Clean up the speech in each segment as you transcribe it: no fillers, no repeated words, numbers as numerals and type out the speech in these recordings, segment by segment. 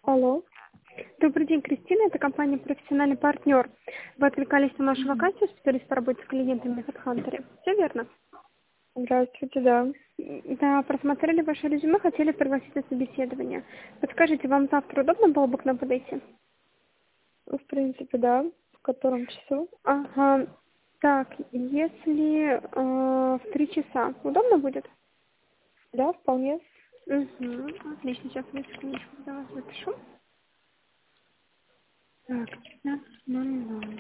Алло. Добрый день, Кристина. Это компания «Профессиональный партнер». Вы откликались на нашу вакансию специалист по работе с клиентами в HeadHunter. Все верно? Здравствуйте, да. Да, просмотрели ваше резюме, хотели пригласить на собеседование. Подскажите, вам завтра удобно было бы к нам подойти? В принципе, да. В котором часу? Ага. Так, если в 3 часа удобно будет? Да, вполне. Угу. Отлично, сейчас я секундочку за вас запишу. Так, 15:00.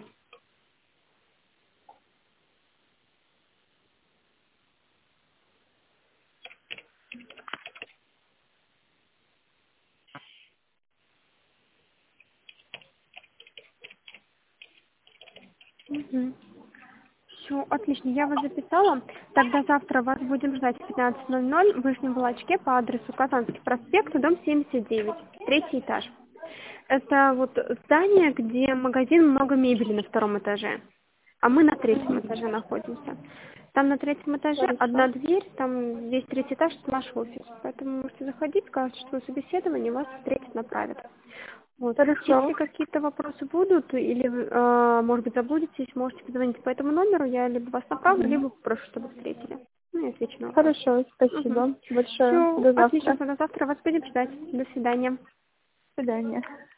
Угу. Все, отлично, я вас записала. Тогда завтра вас будем ждать в 15:00 в Вышнем Волочке по адресу Казанский проспект, дом 79, третий этаж. Это вот здание, где магазин, много мебели на втором этаже, а мы на третьем этаже находимся. Там на третьем этаже одна Хорошо. дверь, там весь третий этаж, это наш офис. Поэтому можете заходить, сказать, что собеседование вас встретят, направят. Вот. Если Хорошо. какие-то вопросы будут, или, может быть, заблудитесь, можете позвонить по этому номеру, я либо вас направлю, либо попрошу, чтобы встретили. Ну, я отвечу на вопрос. Хорошо, Угу. спасибо большое. Все, До отлично, завтра. тогда завтра вас будем ждать. До свидания. До свидания.